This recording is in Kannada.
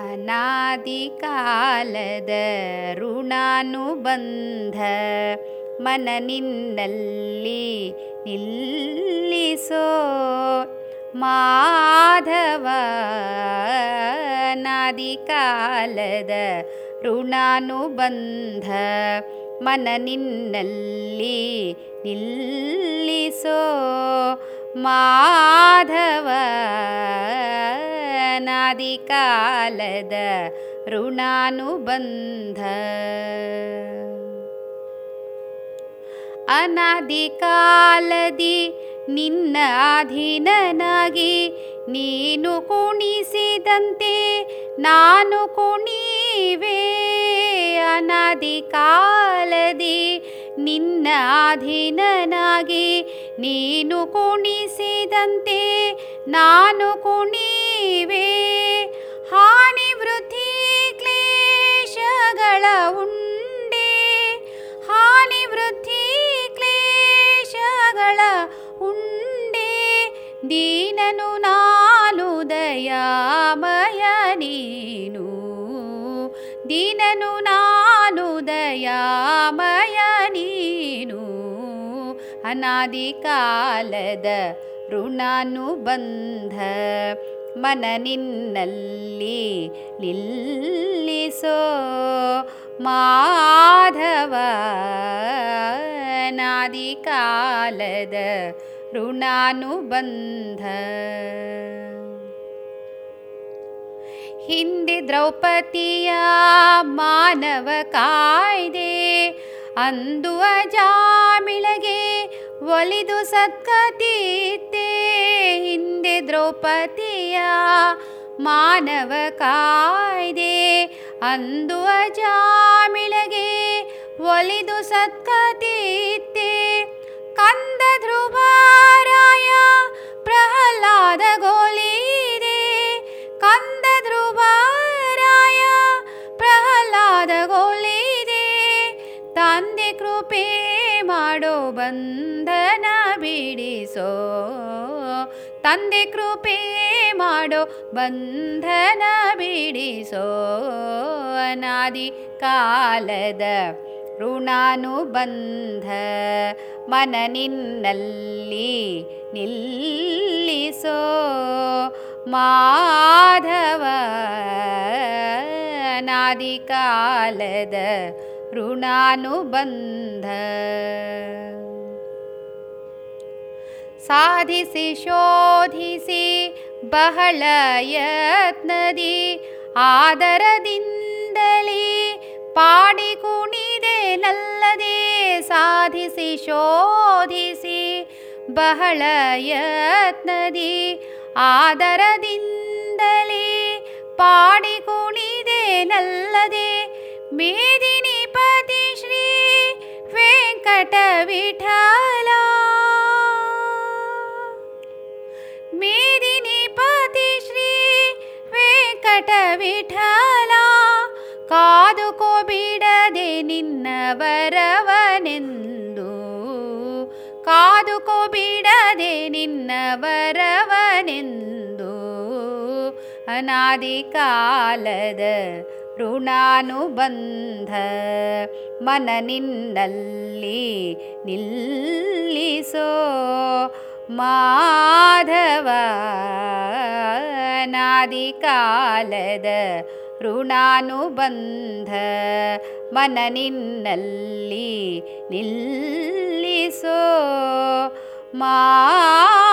ಅನಾದಿ ಕಾಲದ ಋಣಾನುಬಂಧ ಮನ ನಿನ್ನಲ್ಲಿ ನಿಲ್ಲಿಸೋ ಮಾಧವ. ಅನಾದಿ ಕಾಲದ ಋಣಾನುಬಂಧ ಮನ ನಿನ್ನಲ್ಲಿ ನಿಲ್ಲಿಸೋ ಮಾಧವ. ಅನಾದಿ ಕಾಲದ ಋಣಾನುಬಂಧ. ಅನಾದಿ ಕಾಲದಿ ನಿನ್ನ ಅಧೀನನಾಗಿ ನೀನು ಕುಣಿಸಿದಂತೆ ನಾನು ಕುಣಿವೆ. ಅನಾದಿ ಕಾಲದಿ ನಿನ್ನ ಅಧೀನನಾಗಿ ನೀನು ಕುಣಿಸಿದಂತೆ ನಾನು ಕುಣಿವೆ. ಹಾನಿ ವೃದ್ಧಿ ಕ್ಲೇಶಗಳ ಉಂಡೆ, ಹಾನಿ ವೃದ್ಧಿ ಕ್ಲೇಶಗಳ ಉಂಡೆ. ದೀನನು ನಾನು ದಯಾಮಯ ನೀನು, ದೀನನು ನಾನು ದಯಾಮಯ ನೀನು. ಅನಾದಿ ಕಾಲದ ಋಣಾನುಬಂಧ ಮನ ನಿನ್ನಲ್ಲಿ ನಿಲ್ಲಿಸೋ ಮಾಧವ. ಅನಾದಿ ಕಾಲದ ಋಣಾನುಬಂಧ. ಹಿಂದೆ ದ್ರೌಪದಿಯ ಮಾನವ ಕಾಯ್ದೆ, ಅಂದು ಅಜಾಮಿಳಗೆ ಒಲಿದು ಸದ್ಗತಿದ್ದೆ. ಹಿಂದೆ ದ್ರೌಪದಿಯ ಮಾನವ ಕಾಯ್ದೆ, ಅಂದು ಅಜಾಮಿಳಗೆ ಒಲಿದು ಸದ್ಗತಿದ್ದೆ. ಕಂದ ಧ್ರುವರಾಯ ಪ್ರಹ್ಲಾದ ಗೋಲಿದೆ, ಕಂದ ಧ್ರುವರಾಯ ಪ್ರಹ್ಲಾದ ಗೋಲಿದೆ. ತಂದೆ ಕೃಪೆ ಮಾಡೋ ಬಂಧನ ಬಿಡಿಸೋ, ತಂದೆ ಕೃಪೆ ಮಾಡೋ ಬಂಧನ ಬಿಡಿಸೋ. ಅನಾದಿ ಕಾಲದ ಋಣಾನುಬಂಧ ಮನ ನಿನ್ನಲ್ಲಿ ನಿಲ್ಲಿಸೋ ಮಾಧವ. ಅನಾದಿ ಕಾಲದ ಋಣಾನುಬಂಧ. ಸಾಧಿಸಿ ಶೋಧಿಸಿ ಬಹಳ ಯತ್ನದಿ ಆದರದಿಂದಲೇ ಪಾಡಿ ಕುಣಿದೆ ನಲ್ಲದೆ. ಸಾಧಿಸಿ ಶೋಧಿಸಿ ಬಹಳ ಯತ್ನದಿ ಆದರದಿಂದಲೇ ಪಾಡಿ ಕುಣಿದೆ ನಲ್ಲದೆ. ಮೇದಿನಿಪತಿ ಶ್ರೀ ವೆಂಕಟ ವಿಠಲ, ಮೇದಿನಿಪತಿ ಶ್ರೀ ವೆಂಕಟ ವಿಠಲ. ಕಾದುಕೋ ಬಿಡದೆ ನಿನ್ನ ವರವನೆಂದು, ಕಾದುಕೋ ಬಿಡದೆ ನಿನ್ನ ವರವನೆಂದು. ಅನಾದಿ ಕಾಲದ ಋಣಾನುಬಂಧ ಮನ ನಿನ್ನಲ್ಲಿ ನಿಲ್ಲಿಸೋ ಮಾಧವ. ಅನಾದಿ ಕಾಲದ ಋಣಾನುಬಂಧ ಮನ ನಿನ್ನಲ್ಲಿ ನಿಲ್ಲಿಸೋ ಮಾಧವ.